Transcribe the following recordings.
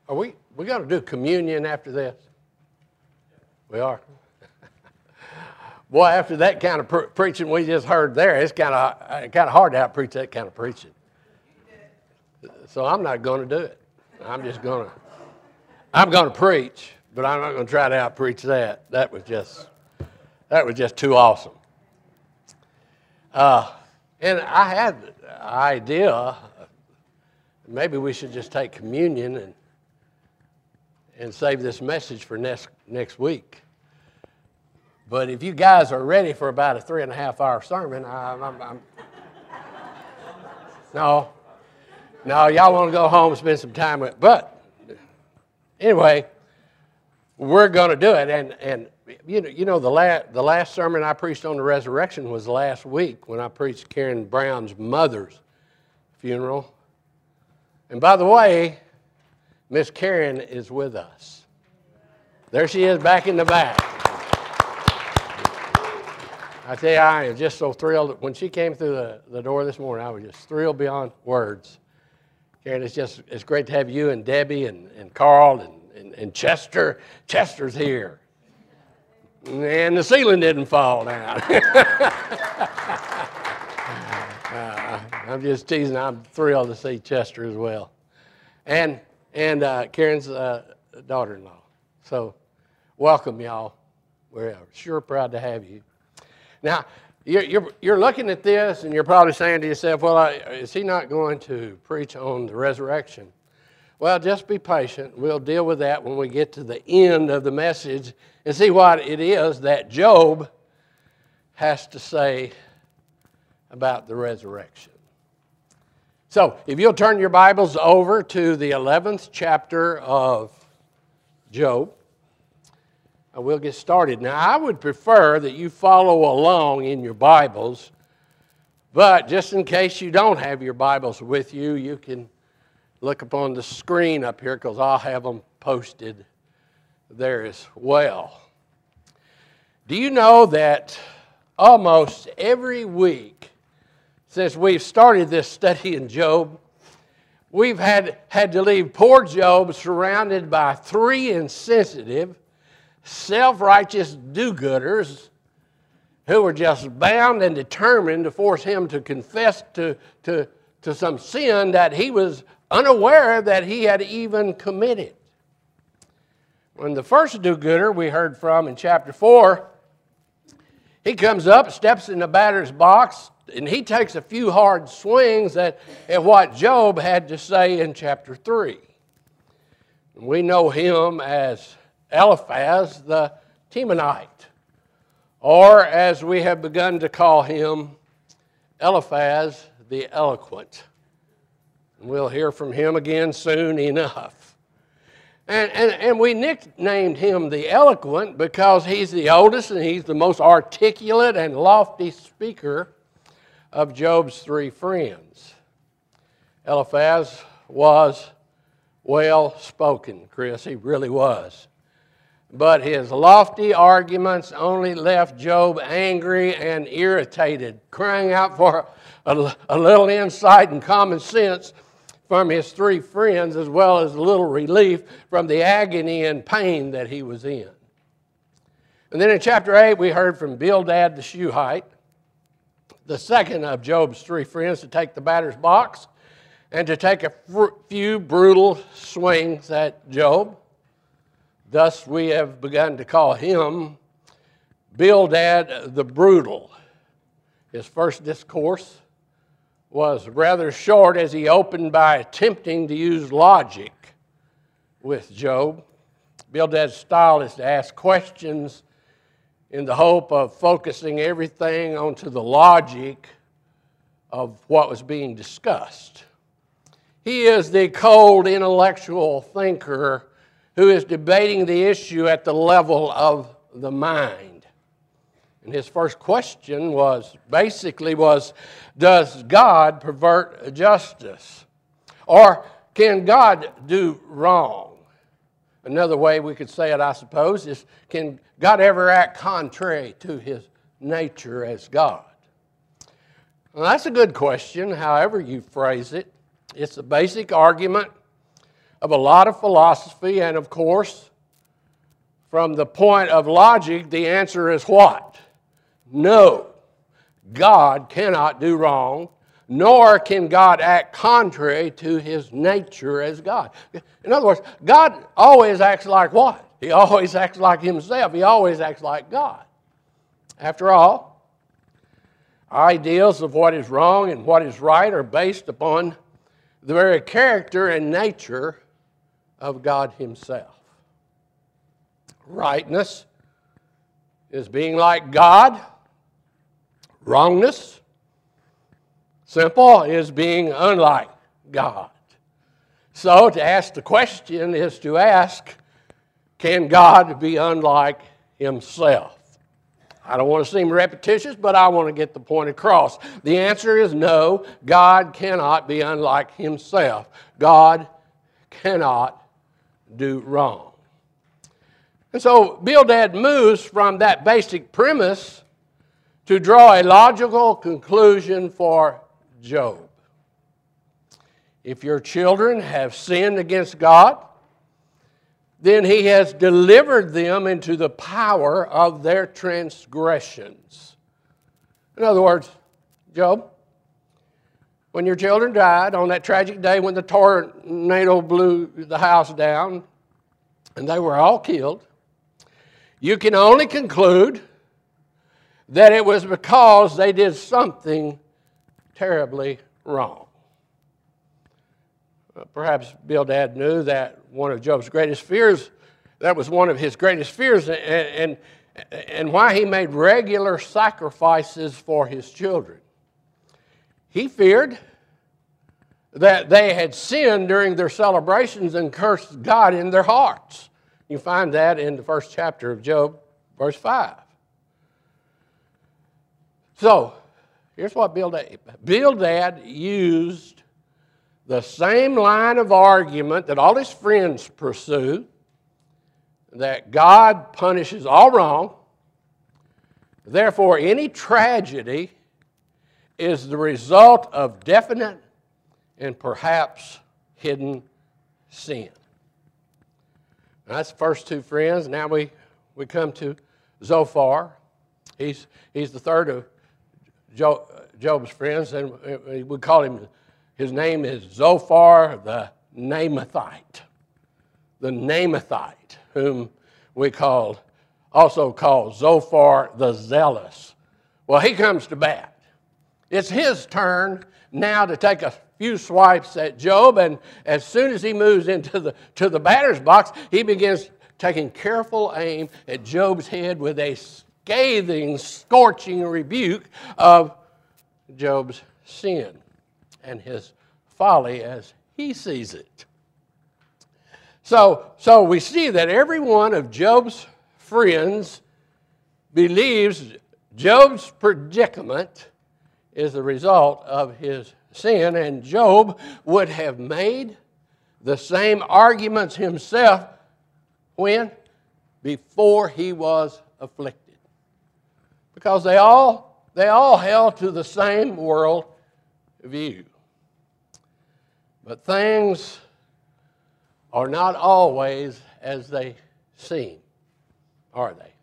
Are we going to do communion after this? We are. Boy, after that kind of preaching we just heard there, it's kind of hard to out-preach that kind of preaching. So I'm not going to do it. I'm going to preach, but I'm not going to try to out-preach that. That was just too awesome. And I had the idea, maybe we should just take communion and save this message for next week. But if you guys are ready for about a 3.5-hour sermon, no, y'all want to go home and spend some time with it. But anyway, we're going to do it. And you know the last sermon I preached on the resurrection was last week when I preached Karen Brown's mother's funeral. And by the way, Miss Karen is with us. There she is back in the back. I tell you, I am just so thrilled. When she came through the door this morning, I was just thrilled beyond words. Karen, it's great to have you and Debbie and Carl and Chester. Chester's here. And the ceiling didn't fall down. I'm just teasing. I'm thrilled to see Chester as well. And Karen's daughter-in-law. So welcome, y'all. We're sure proud to have you. Now, you're looking at this and you're probably saying to yourself, well, is he not going to preach on the resurrection? Well, just be patient. We'll deal with that when we get to the end of the message and see what it is that Job has to say about the resurrection. So, if you'll turn your Bibles over to the 11th chapter of Job, we'll get started. Now, I would prefer that you follow along in your Bibles, but just in case you don't have your Bibles with you, you can look upon the screen up here because I'll have them posted there as well. Do you know that almost every week since we've started this study in Job, we've had to leave poor Job surrounded by 3 insensitive, self-righteous do-gooders who were just bound and determined to force him to confess to some sin that he was unaware that he had even committed. When the first do-gooder we heard from in chapter 4, he comes up, steps in the batter's box, and he takes a few hard swings at what Job had to say in chapter 3. We know him as Eliphaz the Temanite, or as we have begun to call him, Eliphaz the Eloquent. And we'll hear from him again soon enough. And we nicknamed him the Eloquent because he's the oldest and he's the most articulate and lofty speaker of Job's 3 friends. Eliphaz was well-spoken, Chris, he really was. But his lofty arguments only left Job angry and irritated, crying out for a little insight and common sense from his 3 friends, as well as a little relief from the agony and pain that he was in. And then in chapter 8, we heard from Bildad the Shuhite, the second of Job's 3 friends, to take the batter's box and to take a few brutal swings at Job. Thus, we have begun to call him Bildad the Brutal. His first discourse was rather short as he opened by attempting to use logic with Job. Bildad's style is to ask questions in the hope of focusing everything onto the logic of what was being discussed. He is the cold intellectual thinker who is debating the issue at the level of the mind. And his first question was, does God pervert justice? Or can God do wrong? Another way we could say it, I suppose, is can God ever act contrary to his nature as God? Well, that's a good question, however you phrase it. It's a basic argument of a lot of philosophy, and of course, from the point of logic, the answer is what? No. God cannot do wrong, nor can God act contrary to his nature as God. In other words, God always acts like what? He always acts like himself. He always acts like God. After all, our ideals of what is wrong and what is right are based upon the very character and nature of God himself. Rightness is being like God. Wrongness, simple, is being unlike God. So to ask the question is to ask, can God be unlike himself? I don't want to seem repetitious, but I want to get the point across. The answer is no, God cannot be unlike himself. God cannot do wrong. And so Bildad moves from that basic premise to draw a logical conclusion for Job. If your children have sinned against God, then he has delivered them into the power of their transgressions. In other words, Job, when your children died on that tragic day when the tornado blew the house down and they were all killed, you can only conclude that it was because they did something terribly wrong. Perhaps Bildad knew that one of Job's greatest fears, that was one of his greatest fears, and why he made regular sacrifices for his children. He feared that they had sinned during their celebrations and cursed God in their hearts. You find that in the first chapter of Job, verse 5. So, here's what Bildad used the same line of argument that all his friends pursue, that God punishes all wrong, therefore any tragedy is the result of definite and perhaps hidden sin. Now, that's the first two friends. Now we come to Zophar. He's the third of Job's friends, and we call him, his name is Zophar the Naamathite. The Naamathite, whom we also call Zophar the Zealous. Well, he comes to bat. It's his turn now to take a few swipes at Job, and as soon as he moves into the batter's box, he begins taking careful aim at Job's head with a scathing, scorching rebuke of Job's sin and his folly as he sees it. So we see that every one of Job's friends believes Job's predicament is the result of his sin, and Job would have made the same arguments himself when? Before he was afflicted. Because they all held to the same world view. But things are not always as they seem, are they?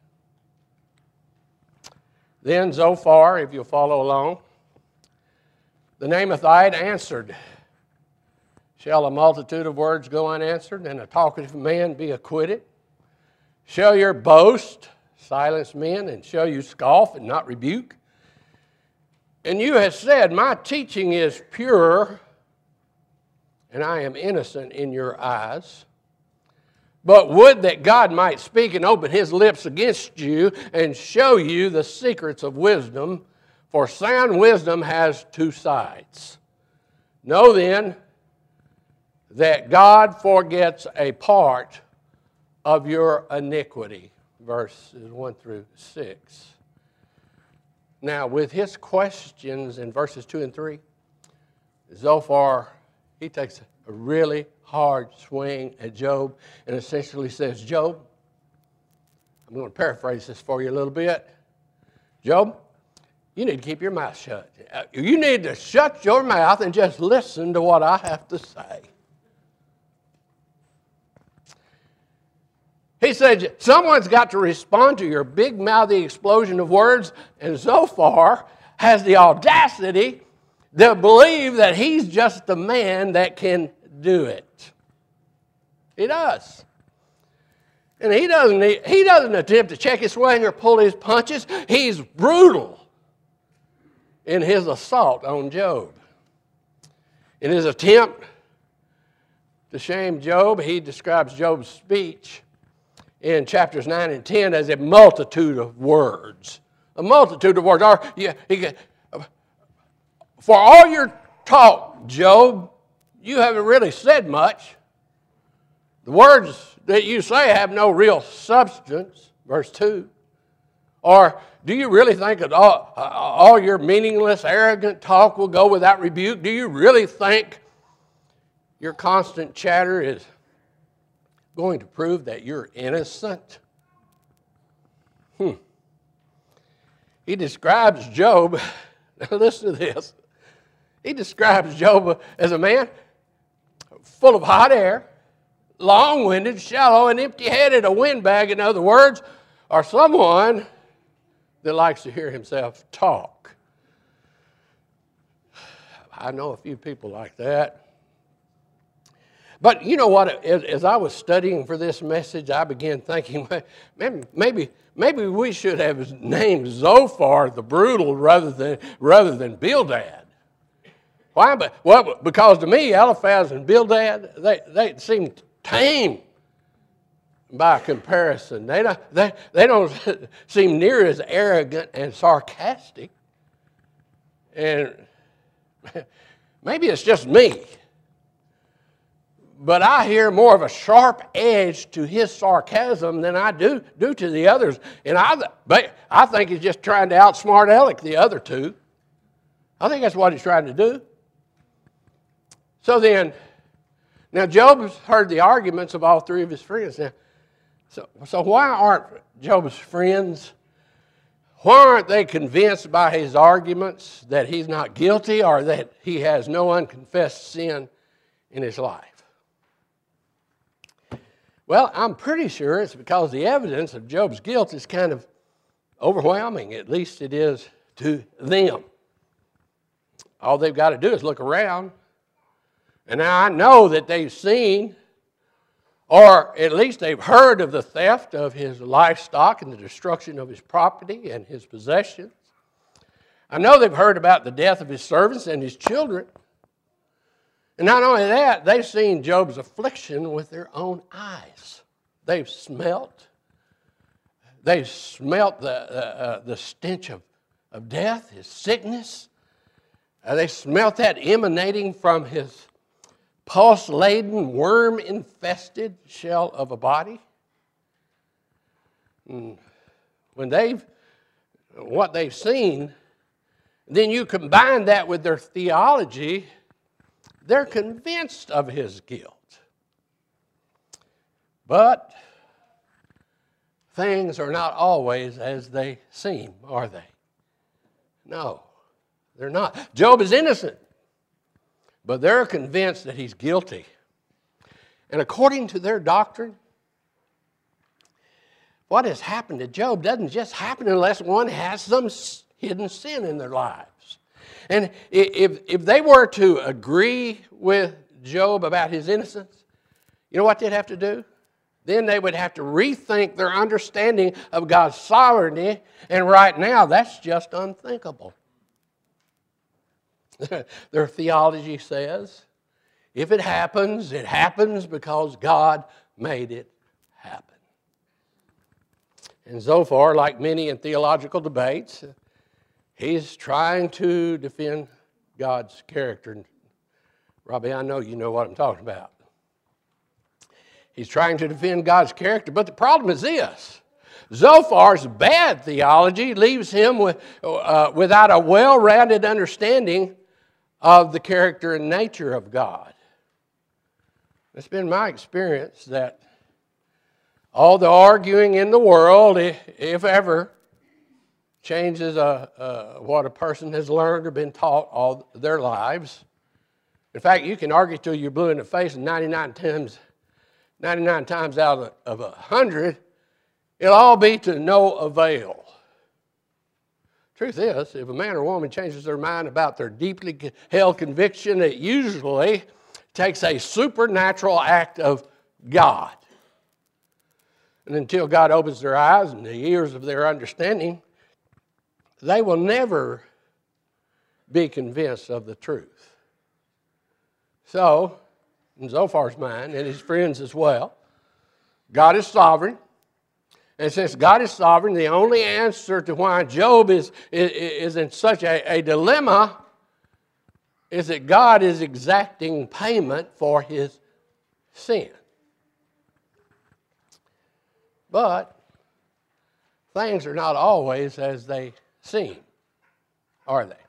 Then Zophar, if you'll follow along, the Naamathite answered, "Shall a multitude of words go unanswered, and a talkative man be acquitted? Shall your boast silence men, and shall you scoff and not rebuke? And you have said, my teaching is pure, and I am innocent in your eyes. But would that God might speak and open his lips against you and show you the secrets of wisdom, for sound wisdom has two sides. Know then that God forgets a part of your iniquity." Verses 1 through 6. Now, with his questions in verses 2 and 3, Zophar, he takes a really hard swing at Job and essentially says, Job, I'm going to paraphrase this for you a little bit. Job, you need to keep your mouth shut. You need to shut your mouth and just listen to what I have to say. He said, someone's got to respond to your big-mouthy explosion of words, and Zophar has the audacity to believe that he's just the man that can do it. He does. And he doesn't attempt to check his swing or pull his punches. He's brutal in his assault on Job. In his attempt to shame Job, he describes Job's speech in chapters 9 and 10 as a multitude of words. A multitude of words. For all your talk, Job, you haven't really said much. The words that you say have no real substance, verse 2. Or do you really think that all your meaningless, arrogant talk will go without rebuke? Do you really think your constant chatter is going to prove that you're innocent? He describes Job, listen to this. He describes Job as a man full of hot air, long-winded, shallow, and empty-headed, a windbag, in other words, or someone that likes to hear himself talk. I know a few people like that. But you know what? As I was studying for this message, I began thinking, maybe we should have named Zophar the brutal rather than Bildad. Why? Well, because to me, Eliphaz and Bildad, they seem tame by comparison. They don't seem near as arrogant and sarcastic. And maybe it's just me, but I hear more of a sharp edge to his sarcasm than I do to the others. And I think he's just trying to outsmart Alec, the other two. I think that's what he's trying to do. So then, now Job's heard the arguments of all three of his friends. Now, so why aren't Job's friends, why aren't they convinced by his arguments that he's not guilty or that he has no unconfessed sin in his life? Well, I'm pretty sure it's because the evidence of Job's guilt is kind of overwhelming. At least it is to them. All they've got to do is look around. And now I know that they've seen, or at least they've heard of the theft of his livestock and the destruction of his property and his possessions. I know they've heard about the death of his servants and his children. And not only that, they've seen Job's affliction with their own eyes. They've smelt the stench of death, his sickness. They smelt that emanating from his pulse-laden, worm-infested shell of a body. What they've seen, then you combine that with their theology, they're convinced of his guilt. But things are not always as they seem, are they? No, they're not. Job is innocent, but they're convinced that he's guilty. And according to their doctrine, what has happened to Job doesn't just happen unless one has some hidden sin in their lives. And if they were to agree with Job about his innocence, you know what they'd have to do? Then they would have to rethink their understanding of God's sovereignty, and right now that's just unthinkable. Their theology says, if it happens because God made it happen. And Zophar, like many in theological debates, he's trying to defend God's character. Robbie, I know you know what I'm talking about. He's trying to defend God's character, but the problem is this. Zophar's bad theology leaves him without a well-rounded understanding of the character and nature of God. It's been my experience that all the arguing in the world, if ever, changes what a person has learned or been taught all their lives. In fact, you can argue till you're blue in the face, and 99 99 times out of 100, it'll all be to no avail. Truth is, if a man or woman changes their mind about their deeply held conviction, it usually takes a supernatural act of God. And until God opens their eyes and the ears of their understanding, they will never be convinced of the truth. So, in Zophar's mind, and his friends as well, God is sovereign. And since God is sovereign, the only answer to why Job is in such a dilemma is that God is exacting payment for his sin. But things are not always as they seem, are they?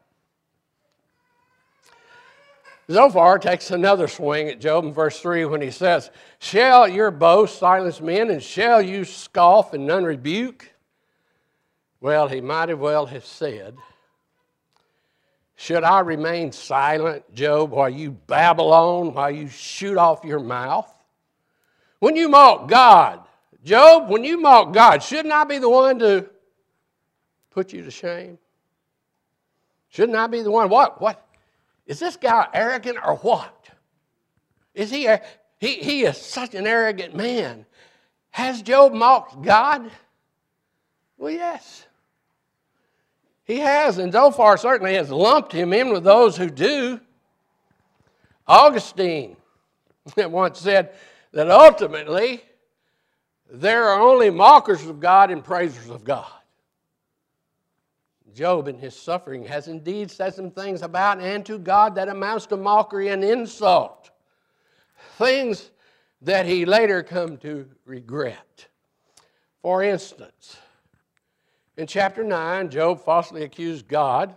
Zophar takes another swing at Job in verse 3 when he says, "Shall your boast silence men, and shall you scoff and none rebuke?" Well, he might as well have said, "Should I remain silent, Job, while you babble on, while you shoot off your mouth? When you mock God, Job, when you mock God, shouldn't I be the one to put you to shame? Shouldn't I be the one? What? Is this guy arrogant or what? Is he is such an arrogant man. Has Job mocked God? Well, yes. He has, and Zophar certainly has lumped him in with those who do. Augustine once said that ultimately there are only mockers of God and praisers of God. Job in his suffering has indeed said some things about and to God that amounts to mockery and insult. Things that he later come to regret. For instance, in chapter 9, Job falsely accused God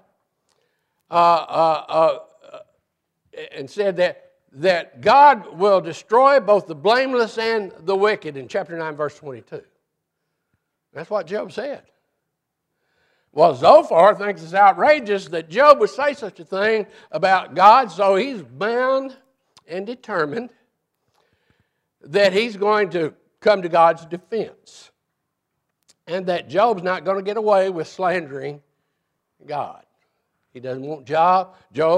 and said that God will destroy both the blameless and the wicked in chapter 9, verse 22. That's what Job said. Well, Zophar thinks it's outrageous that Job would say such a thing about God, so he's bound and determined that he's going to come to God's defense and that Job's not going to get away with slandering God. He doesn't want Job.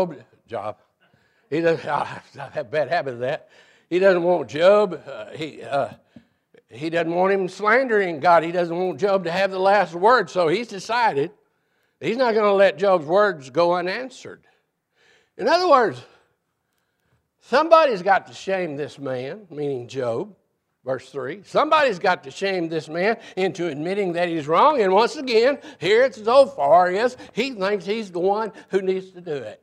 He doesn't. I have a bad habit of that. He doesn't want Job. He doesn't want him slandering God. He doesn't want Job to have the last word. So he's decided he's not going to let Job's words go unanswered. In other words, somebody's got to shame this man, meaning Job, verse 3. Somebody's got to shame this man into admitting that he's wrong. And once again, here it's Zophar. Yes, he thinks he's the one who needs to do it.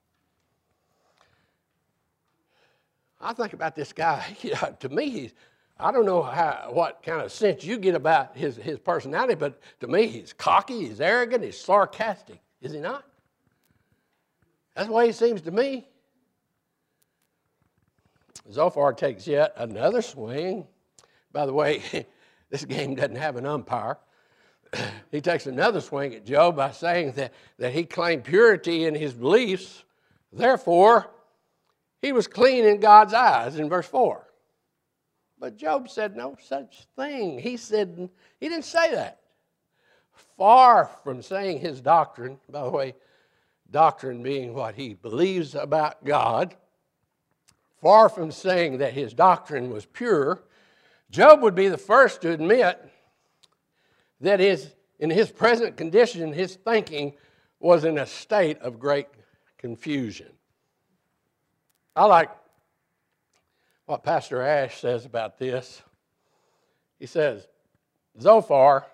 I think about this guy. To me, I don't know what kind of sense you get about his personality, but to me, he's cocky, he's arrogant, he's sarcastic. Is he not? That's the way he seems to me. Zophar takes yet another swing. By the way, this game doesn't have an umpire. He takes another swing at Job by saying that he claimed purity in his beliefs. Therefore, he was clean in God's eyes in verse 4. But Job said no such thing. He didn't say that. Far from saying his doctrine, by the way, doctrine being what he believes about God, far from saying that his doctrine was pure, Job would be the first to admit that in his present condition, his thinking was in a state of great confusion. I like what Pastor Ash says about this. He says, Zophar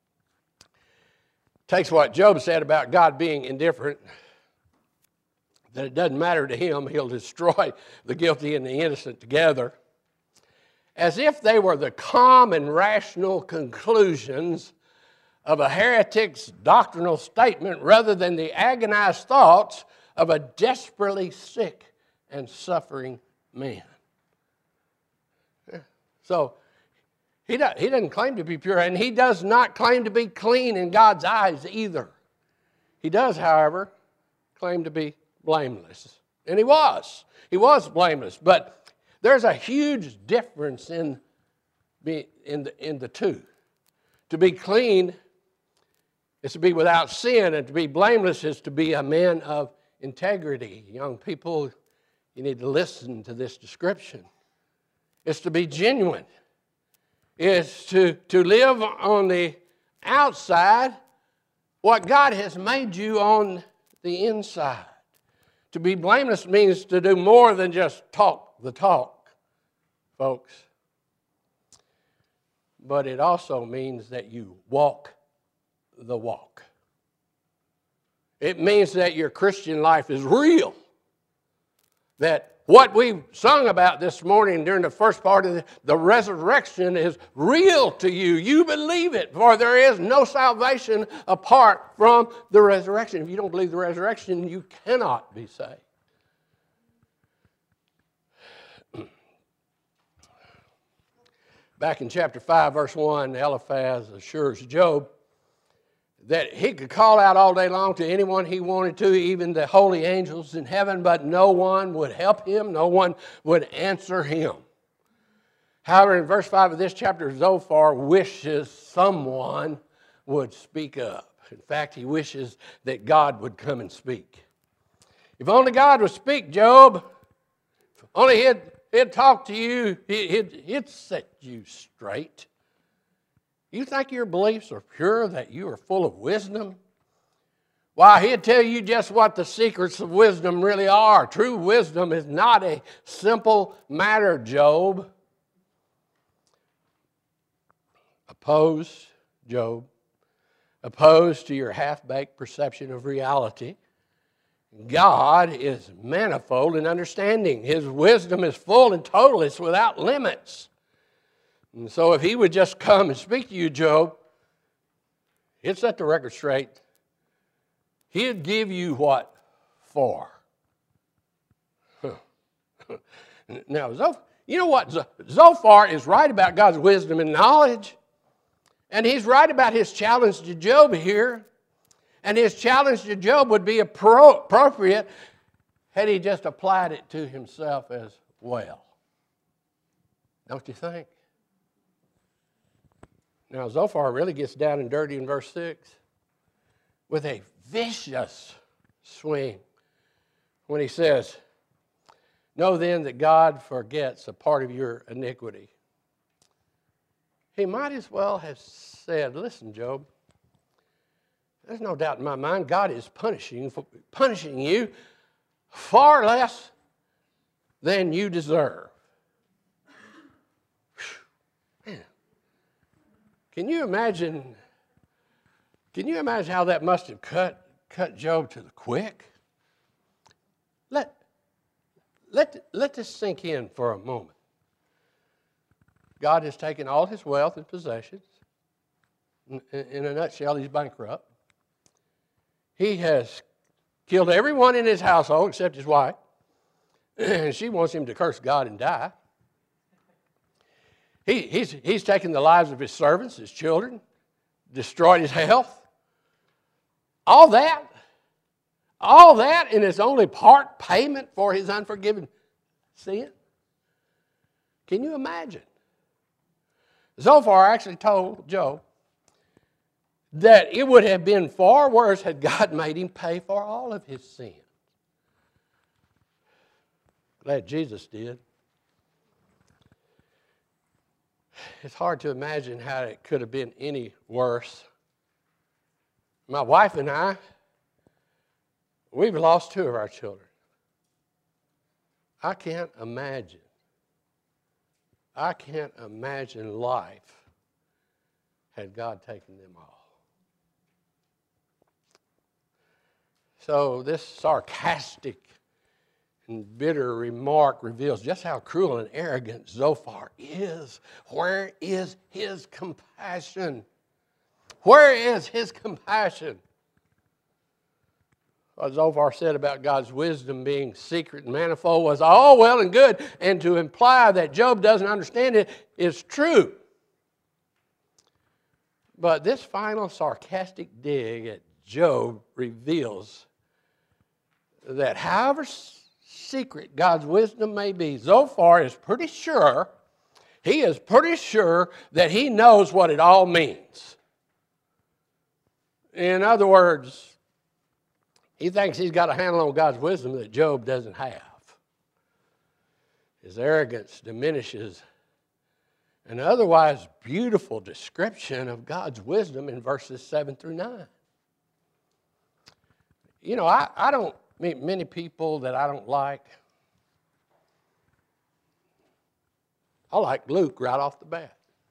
takes what Job said about God being indifferent, that it doesn't matter to him, he'll destroy the guilty and the innocent together, as if they were the calm and rational conclusions of a heretic's doctrinal statement rather than the agonized thoughts of a desperately sick and suffering man. So he doesn't claim to be pure, and he does not claim to be clean in God's eyes either. He does, however, claim to be blameless. And he was. He was blameless. But There's a huge difference in the two. To be clean is to be without sin, and to be blameless is to be a man of integrity. Young people, you need to listen to this description. It's to be genuine. It's to live on the outside what God has made you on the inside. To be blameless means to do more than just talk the talk, folks. But it also means that you walk the walk. It means that your Christian life is real. That what we sung about this morning during the first part of the resurrection is real to you. You believe it, for there is no salvation apart from the resurrection. If you don't believe the resurrection, you cannot be saved. Back in chapter 5, verse 1, Eliphaz assures Job that he could call out all day long to anyone he wanted to, even the holy angels in heaven, but no one would help him, no one would answer him. However, in verse 5 of this chapter, Zophar wishes someone would speak up. In fact, he wishes that God would come and speak. If only God would speak, Job, if only he'd talk to you, he'd set you straight. You think your beliefs are pure, that you are full of wisdom? Why, he'd tell you just what the secrets of wisdom really are. True wisdom is not a simple matter, Job. Opposed to your half-baked perception of reality, God is manifold in understanding. His wisdom is full and total. It's without limits. And so if he would just come and speak to you, Job, he'd set the record straight. He'd give you what for. Now, you know what? Zophar is right about God's wisdom and knowledge. And he's right about his challenge to Job here. And his challenge to Job would be appropriate had he just applied it to himself as well. Don't you think? Now, Zophar really gets down and dirty in verse 6 with a vicious swing when he says, "Know then that God forgets a part of your iniquity." He might as well have said, "Listen, Job, there's no doubt in my mind God is punishing you far less than you deserve." Man, can you imagine how that must have cut Job to the quick? Let this sink in for a moment. God has taken all his wealth and possessions. In a nutshell, he's bankrupt. He has killed everyone in his household except his wife. And she wants him to curse God and die. He's taken the lives of his servants, his children, destroyed his health. All that, and it's only part payment for his unforgiven sin. Can you imagine? Zophar actually told Job that it would have been far worse had God made him pay for all of his sins. Glad Jesus did. It's hard to imagine how it could have been any worse. My wife and I, we've lost 2 of our children. I can't imagine life had God taken them all. So this sarcastic and bitter remark reveals just how cruel and arrogant Zophar is. Where is his compassion? Where is his compassion? What Zophar said about God's wisdom being secret and manifold was all well and good, and to imply that Job doesn't understand it is true. But this final sarcastic dig at Job reveals that however secret God's wisdom may be, Zophar is pretty sure, he is pretty sure that he knows what it all means. In other words, he thinks he's got a handle on God's wisdom that Job doesn't have. His arrogance diminishes an otherwise beautiful description of God's wisdom in verses 7 through 9. You know, I don't meet many people that I don't like. I like Luke right off the bat.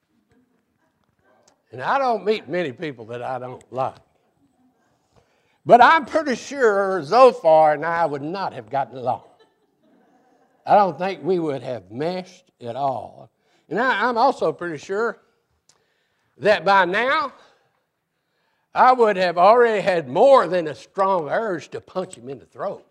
And I don't meet many people that I don't like. But I'm pretty sure Zophar and I would not have gotten along. I don't think we would have meshed at all. And I'm also pretty sure that by now, I would have already had more than a strong urge to punch him in the throat.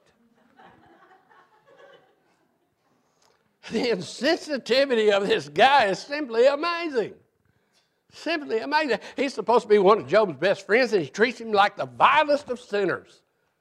The insensitivity of this guy is simply amazing. Simply amazing. He's supposed to be one of Job's best friends, and he treats him like the vilest of sinners.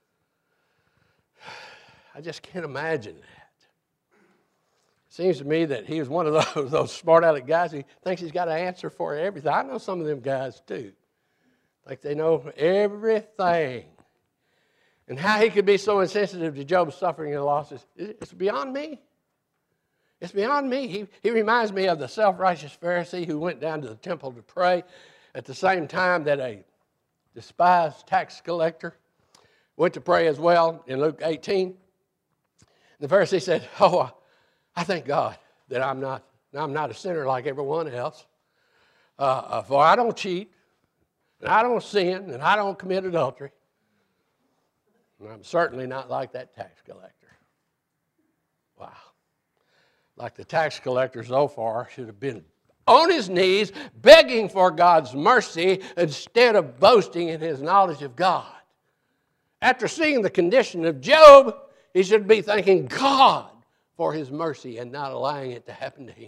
I just can't imagine that. Seems to me that he was one of those smart-aleck guys who thinks he's got an answer for everything. I know some of them guys, too. Like they know everything. And how he could be so insensitive to Job's suffering and losses, it's beyond me. It's beyond me. He reminds me of the self-righteous Pharisee who went down to the temple to pray at the same time that a despised tax collector went to pray as well in Luke 18. The Pharisee said, "Oh, I thank God that I'm not a sinner like everyone else. For I don't cheat, and I don't sin, and I don't commit adultery. And I'm certainly not like that tax collector." Wow. Like the tax collector Zophar should have been on his knees begging for God's mercy instead of boasting in his knowledge of God. After seeing the condition of Job, he should be thanking God for his mercy and not allowing it to happen to him.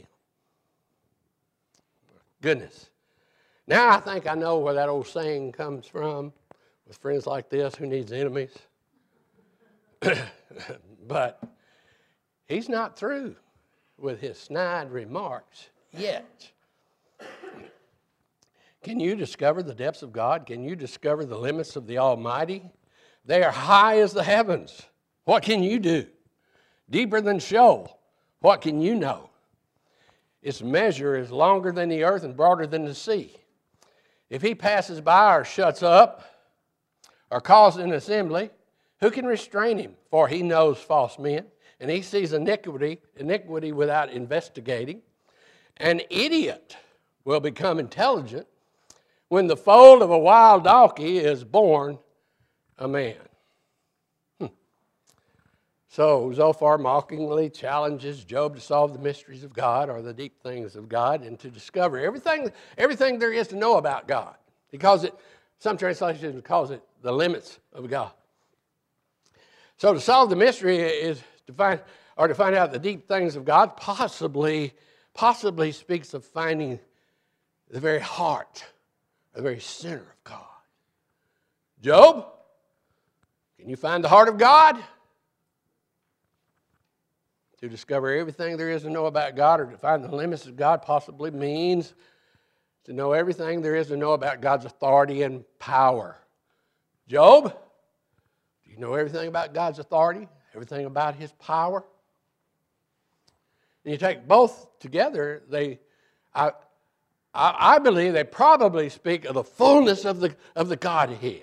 Goodness. Now I think I know where that old saying comes from. With friends like this, who needs enemies? But he's not through with his snide remarks yet. Can you discover the depths of God? Can you discover the limits of the Almighty? They are high as the heavens. What can you do? Deeper than Sheol. What can you know? Its measure is longer than the earth and broader than the sea. If he passes by or shuts up or calls an assembly, who can restrain him? For he knows false men, and he sees iniquity without investigating. An idiot will become intelligent when the foal of a wild donkey is born a man. So Zophar mockingly challenges Job to solve the mysteries of God or the deep things of God and to discover everything there is to know about God. He calls it, some translations calls it the limits of God. So to solve the mystery is to find out the deep things of God, possibly speaks of finding the very heart, the very center of God. Job, can you find the heart of God? To discover everything there is to know about God or to find the limits of God possibly means to know everything there is to know about God's authority and power. Job, do you know everything about God's authority? Everything about his power? And you take both together, I believe they probably speak of the fullness of the Godhead.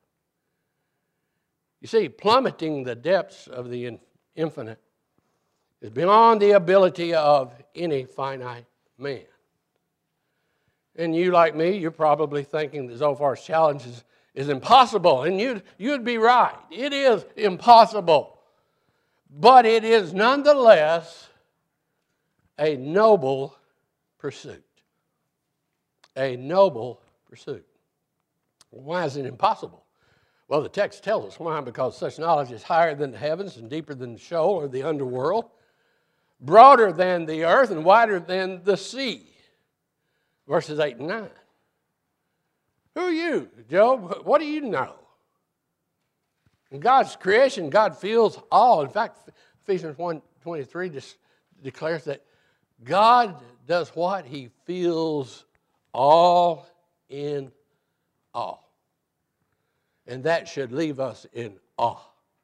You see, plummeting the depths of the infinite is beyond the ability of any finite man. And you, like me, you're probably thinking that Zophar's challenge is impossible, and you'd be right. It is impossible. But it is nonetheless a noble pursuit. A noble pursuit. Why is it impossible? Well, the text tells us why, because such knowledge is higher than the heavens and deeper than Sheol or the underworld, broader than the earth and wider than the sea. Verses 8 and 9. Who are you, Job? What do you know? In God's creation, God feels all. In fact, Ephesians 1:23 declares that God does what? He feels all in all. And that should leave us in awe.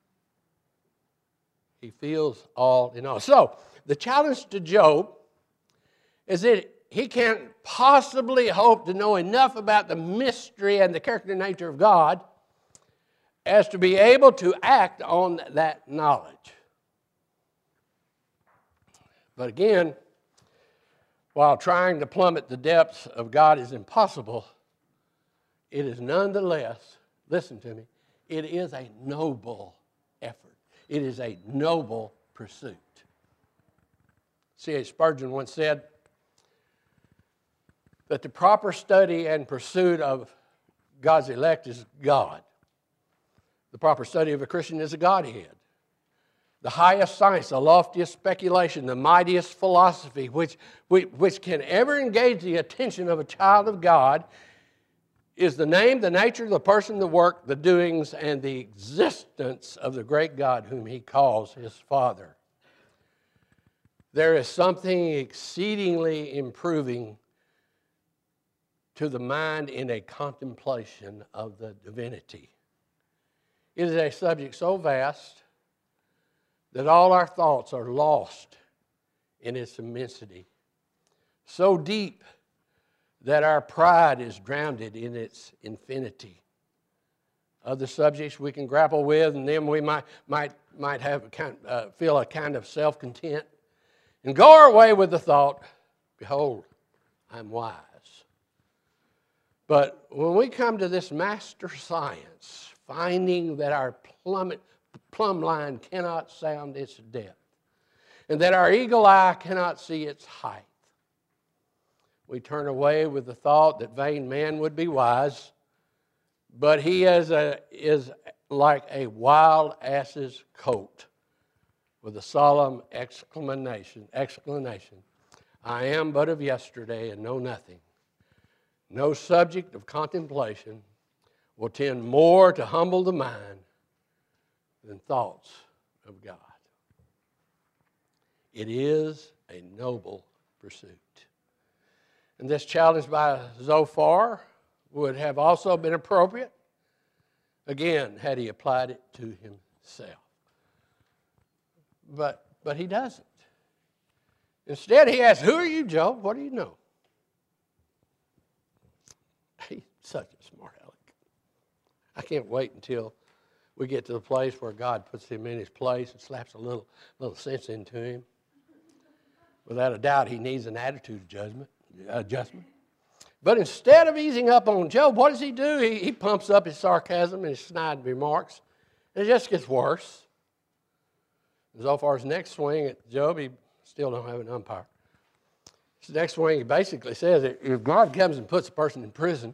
He feels all in all. So, the challenge to Job is that he can't possibly hope to know enough about the mystery and the character and nature of God as to be able to act on that knowledge. But again, while trying to plummet the depths of God is impossible, it is nonetheless, listen to me, it is a noble effort. It is a noble pursuit. C.H. Spurgeon once said that the proper study and pursuit of God's elect is God. The proper study of a Christian is a Godhead. The highest science, the loftiest speculation, the mightiest philosophy which can ever engage the attention of a child of God is the name, the nature, the person, the work, the doings, and the existence of the great God whom he calls his Father. There is something exceedingly improving to the mind in a contemplation of the divinity. It is a subject so vast that all our thoughts are lost in its immensity, so deep that our pride is drowned in its infinity. Other subjects we can grapple with, and then we might have feel a kind of self-content and go our way with the thought, behold, I'm wise. But when we come to this master science, finding that our plumb line cannot sound its depth, and that our eagle eye cannot see its height, we turn away with the thought that vain man would be wise, but he is like a wild ass's coat with a solemn exclamation, I am but of yesterday and know nothing. No subject of contemplation will tend more to humble the mind than thoughts of God. It is a noble pursuit. And this challenge by Zophar would have also been appropriate, again, had he applied it to himself. But he doesn't. Instead, he asks, who are you, Job? What do you know? He's such a smart aleck. I can't wait until we get to the place where God puts him in his place and slaps a little sense into him. Without a doubt, he needs an attitude adjustment. But instead of easing up on Job, what does he do? He pumps up his sarcasm and his snide remarks, and it just gets worse. Zophar's next swing at Job, he still don't have an umpire. His next swing, he basically says that if God comes and puts a person in prison,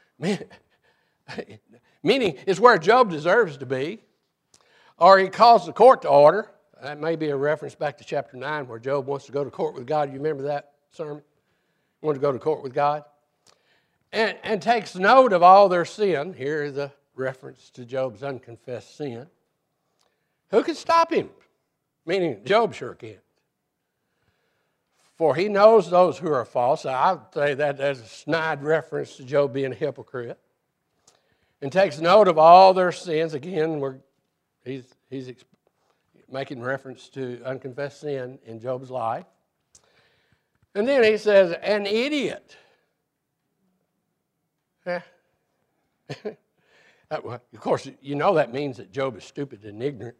meaning it's where Job deserves to be, or he calls the court to order. That may be a reference back to chapter 9 where Job wants to go to court with God. You remember that sermon? He wanted to go to court with God. And takes note of all their sin. Here is a reference to Job's unconfessed sin. Who can stop him? Meaning Job sure can't. For he knows those who are false. I would say that as a snide reference to Job being a hypocrite. And takes note of all their sins. Again, he's making reference to unconfessed sin in Job's life. And then he says, an idiot. Of course, you know that means that Job is stupid and ignorant.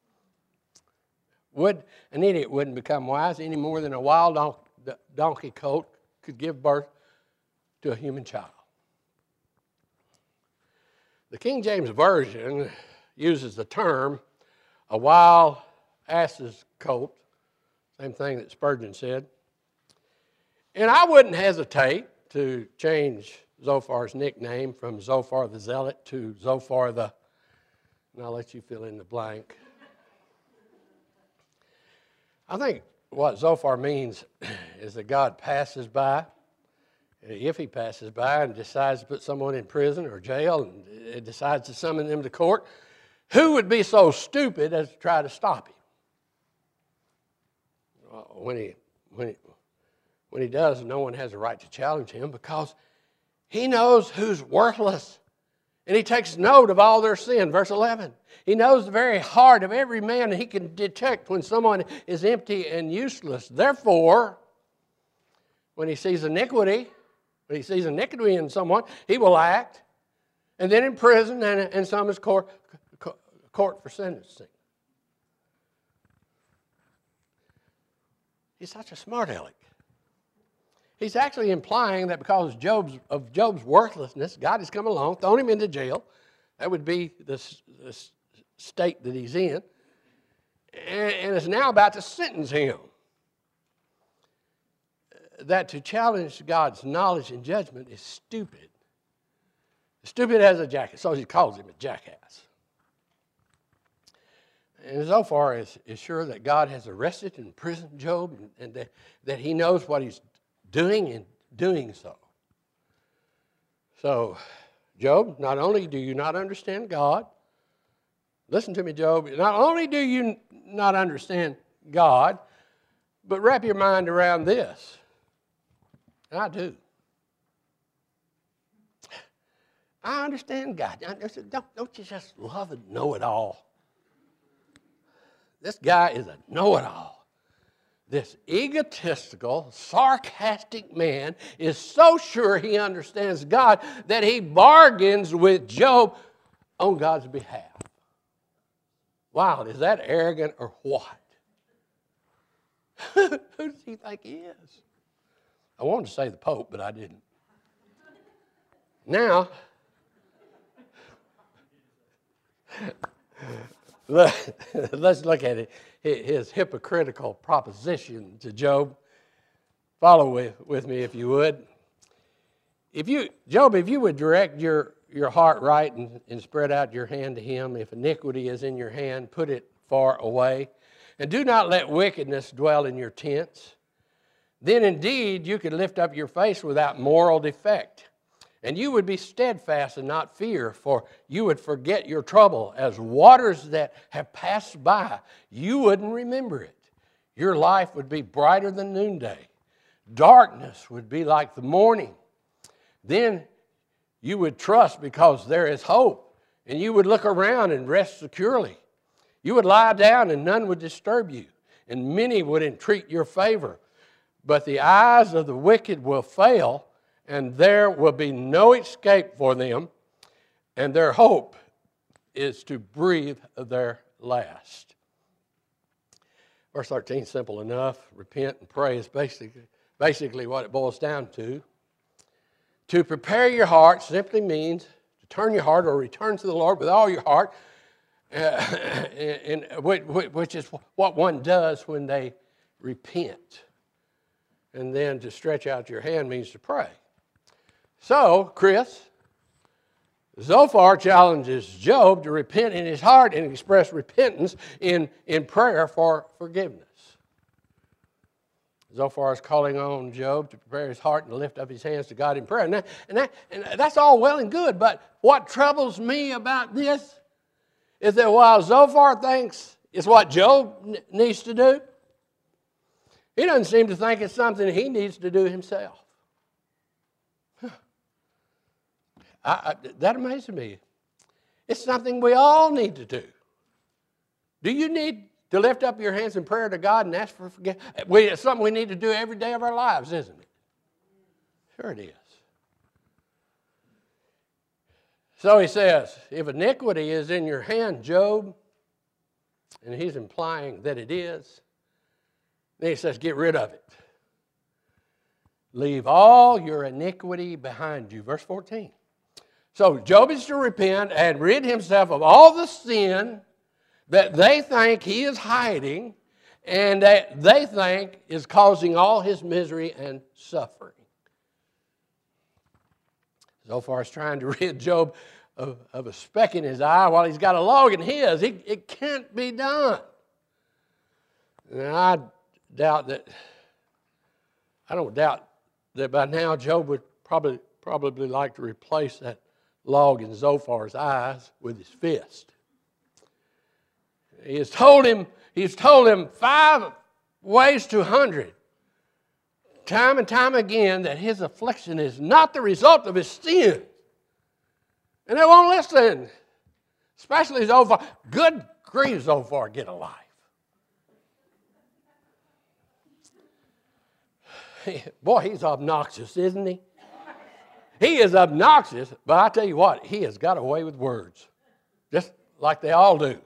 An idiot wouldn't become wise any more than a wild donkey colt could give birth to a human child. The King James Version uses the term a wild ass's colt, same thing that Spurgeon said. And I wouldn't hesitate to change Zophar's nickname from Zophar the Zealot to Zophar the, and I'll let you fill in the blank. I think what Zophar means is that God passes by, if he passes by and decides to put someone in prison or jail and decides to summon them to court, who would be so stupid as to try to stop him? when he does, no one has a right to challenge him because he knows who's worthless. And he takes note of all their sin. Verse 11. He knows the very heart of every man, and he can detect when someone is empty and useless. Therefore, when he sees iniquity in someone, he will act, and then in prison and some is court for sentencing. He's such a smart aleck. He's actually implying that because of Job's worthlessness, God has come along, thrown him into jail. That would be the state that he's in. And is now about to sentence him. That to challenge God's knowledge and judgment is stupid. Stupid as a jackass. So he calls him a jackass. And so far is sure that God has arrested and imprisoned Job and that he knows what he's doing and doing so. So, Job, not only do you not understand God, listen to me, Job, not only do you not understand God, but wrap your mind around this. I do. I understand God. Don't you just love and know it all? This guy is a know-it-all. This egotistical, sarcastic man is so sure he understands God that he bargains with Job on God's behalf. Wow, is that arrogant or what? Who does he think he is? I wanted to say the Pope, but I didn't. Now, let's look at it. His hypocritical proposition to Job. Follow with me if you would. Job, if you would direct your heart right and spread out your hand to him, if iniquity is in your hand, put it far away. And do not let wickedness dwell in your tents. Then indeed you could lift up your face without moral defect. And you would be steadfast and not fear, for you would forget your trouble. As waters that have passed by, you wouldn't remember it. Your life would be brighter than noonday. Darkness would be like the morning. Then you would trust because there is hope, and you would look around and rest securely. You would lie down and none would disturb you, and many would entreat your favor. But the eyes of the wicked will fail, and there will be no escape for them, and their hope is to breathe their last. Verse 13, simple enough. Repent and pray is basically what it boils down to. To prepare your heart simply means to turn your heart or return to the Lord with all your heart, which is what one does when they repent. And then to stretch out your hand means to pray. So, Chris, Zophar challenges Job to repent in his heart and express repentance in prayer for forgiveness. Zophar is calling on Job to prepare his heart and lift up his hands to God in prayer. And that's all well and good, but what troubles me about this is that while Zophar thinks it's what Job needs to do, he doesn't seem to think it's something he needs to do himself. That amazes me. It's something we all need to do. Do you need to lift up your hands in prayer to God and ask for forgiveness? It's something we need to do every day of our lives, isn't it? Sure it is. So he says, if iniquity is in your hand, Job, and he's implying that it is, then he says, get rid of it. Leave all your iniquity behind you. Verse 14. So Job is to repent and rid himself of all the sin that they think he is hiding and that they think is causing all his misery and suffering. Zophar is trying to rid Job of a speck in his eye while he's got a log in his. It can't be done. And I don't doubt that by now Job would probably like to replace that log in Zophar's eyes with his fist. He's told him 5 ways to 100, time and time again, that his affliction is not the result of his sin. And they won't listen, especially Zophar. Good grief, Zophar, get a life. Boy, he's obnoxious, isn't he? He is obnoxious, but I tell you what, he has got away with words, just like they all do.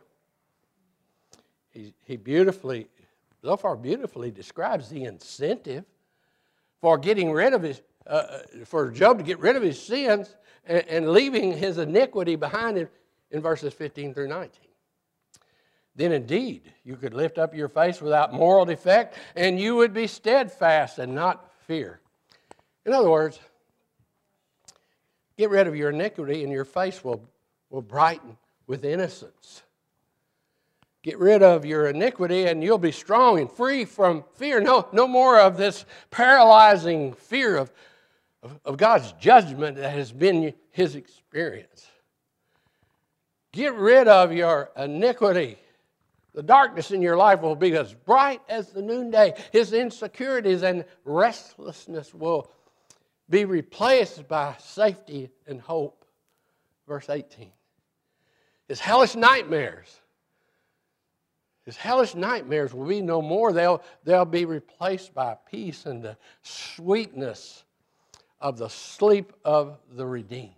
Zophar beautifully describes the incentive for getting rid of his, for Job to get rid of his sins and leaving his iniquity behind him in verses 15 through 19. Then indeed, you could lift up your face without moral defect, and you would be steadfast and not fear. In other words, get rid of your iniquity and your face will brighten with innocence. Get rid of your iniquity and you'll be strong and free from fear. No more of this paralyzing fear of God's judgment that has been his experience. Get rid of your iniquity. The darkness in your life will be as bright as the noonday. His insecurities and restlessness will be replaced by safety and hope. Verse 18. His hellish nightmares will be no more. They'll be replaced by peace and the sweetness of the sleep of the redeemed.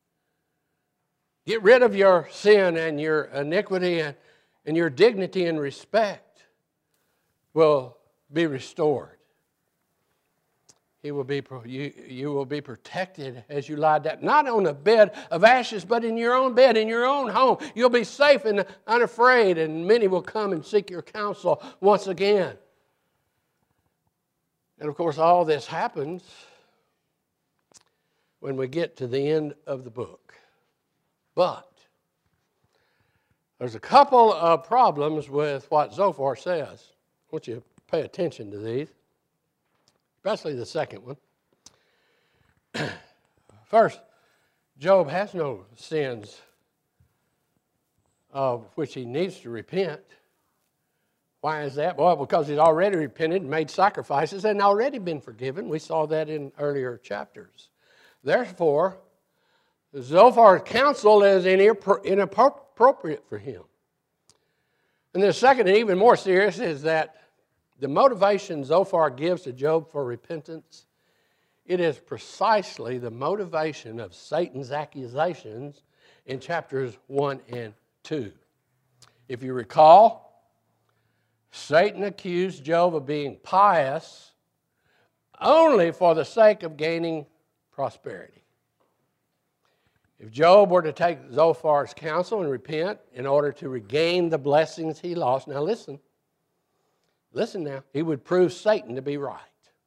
Get rid of your sin and your iniquity, and your dignity and respect will be restored. You will be protected as you lie down, not on a bed of ashes, but in your own bed, in your own home. You'll be safe and unafraid, and many will come and seek your counsel once again. And of course, all this happens when we get to the end of the book. But there's a couple of problems with what Zophar says. I want you to pay attention to these, especially the second one. First, Job has no sins of which he needs to repent. Why is that? Well, because he's already repented and made sacrifices and already been forgiven. We saw that in earlier chapters. Therefore, Zophar's counsel is inappropriate for him. And the second and even more serious is that the motivation Zophar gives to Job for repentance, it is precisely the motivation of Satan's accusations in chapters 1 and 2. If you recall, Satan accused Job of being pious only for the sake of gaining prosperity. If Job were to take Zophar's counsel and repent in order to regain the blessings he lost, now listen now, he would prove Satan to be right.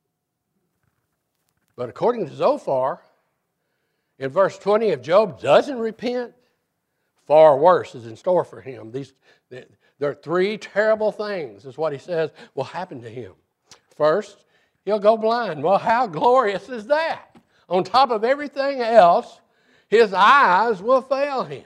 But according to Zophar, in verse 20, if Job doesn't repent, far worse is in store for him. There are three terrible things, is what he says, will happen to him. First, he'll go blind. Well, how glorious is that? On top of everything else, his eyes will fail him.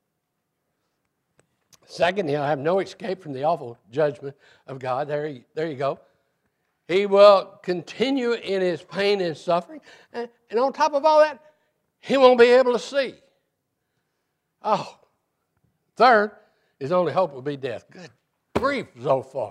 Second, he'll have no escape from the awful judgment of God. There you go. He will continue in his pain and suffering. And on top of all that, he won't be able to see. Oh, third, his only hope will be death. Good grief, Zophar.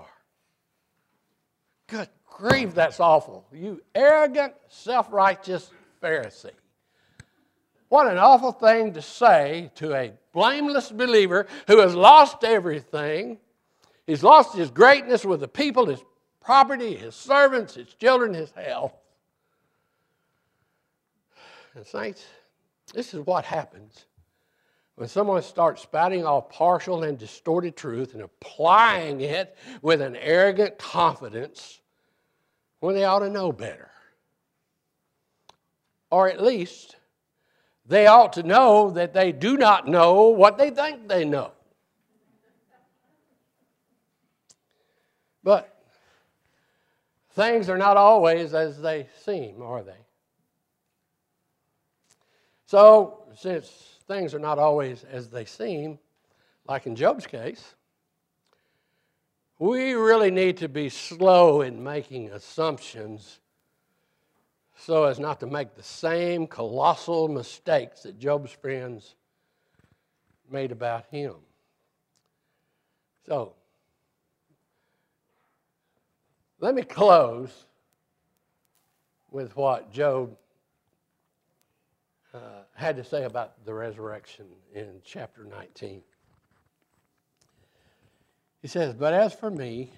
Good grief, that's awful. You arrogant, self-righteous Pharisee. What an awful thing to say to a blameless believer who has lost everything. He's lost his greatness with the people, his property, his servants, his children, his health. And saints, this is what happens when someone starts spouting off partial and distorted truth and applying it with an arrogant confidence when they ought to know better. Or at least, they ought to know that they do not know what they think they know. But things are not always as they seem, are they? So, since things are not always as they seem, like in Job's case, we really need to be slow in making assumptions so as not to make the same colossal mistakes that Job's friends made about him. So, let me close with what Job had to say about the resurrection in chapter 19. He says, "But as for me,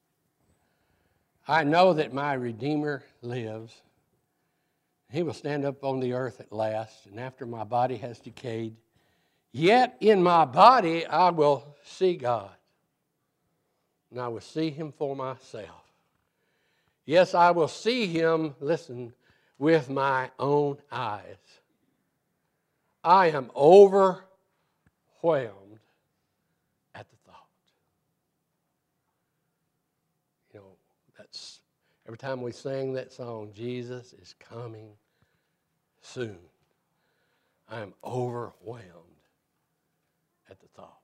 I know that my Redeemer lives. He will stand up on the earth at last, and after my body has decayed, yet in my body I will see God, and I will see him for myself. Yes, I will see him, listen, with my own eyes. I am overwhelmed at the thought." You know, that's every time we sing that song, Jesus is coming soon. I am overwhelmed at the thought.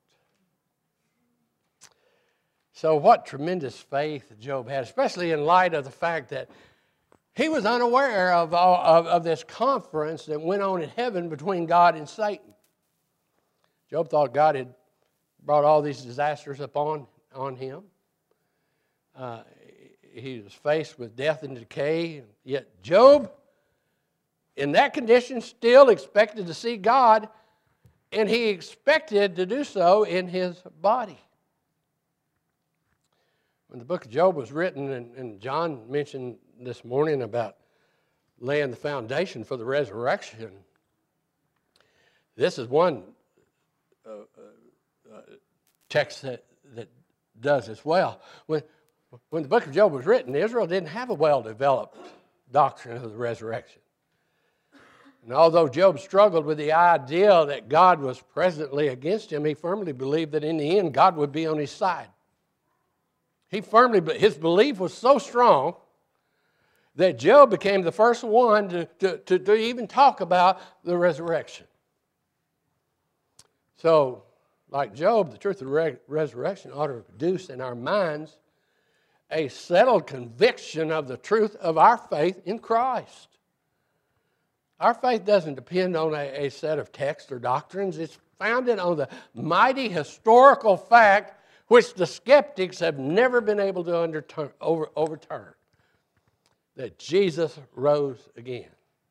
So what tremendous faith Job had, especially in light of the fact that he was unaware of this conference that went on in heaven between God and Satan. Job thought God had brought all these disasters upon him. He was faced with death and decay, yet Job, in that condition, still expected to see God, and he expected to do so in his body. When the book of Job was written, and John mentioned this morning about laying the foundation for the resurrection, this is one text that does as well. When the book of Job was written, Israel didn't have a well-developed doctrine of the resurrection. And although Job struggled with the idea that God was presently against him, he firmly believed that in the end God would be on his side. His belief was so strong that Job became the first one to even talk about the resurrection. So, like Job, the truth of the resurrection ought to produce in our minds a settled conviction of the truth of our faith in Christ. Our faith doesn't depend on a set of texts or doctrines. It's founded on the mighty historical fact which the skeptics have never been able to overturn, that Jesus rose again.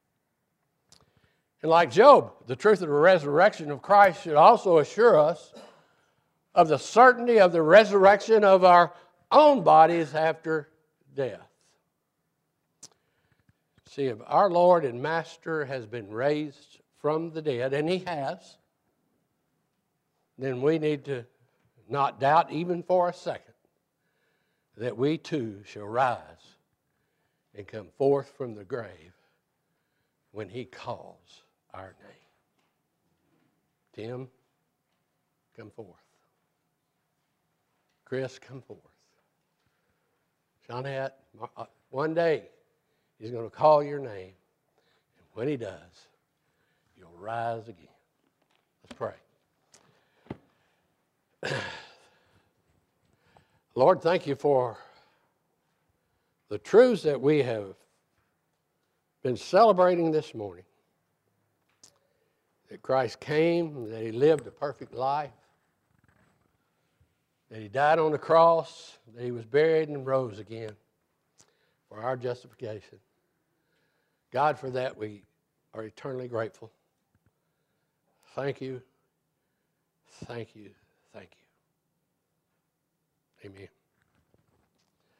And like Job, the truth of the resurrection of Christ should also assure us of the certainty of the resurrection of our own bodies after death. See, if our Lord and Master has been raised from the dead, and he has, then we need to not doubt even for a second that we too shall rise and come forth from the grave when he calls our name. Tim, come forth. Chris, come forth. Shawnette, one day he's going to call your name, and when he does, you'll rise again. Let's pray. Lord, thank you for the truths that we have been celebrating this morning. That Christ came, that he lived a perfect life, that he died on the cross, that he was buried and rose again for our justification. God, for that we are eternally grateful. Thank you, thank you, thank you. Amen.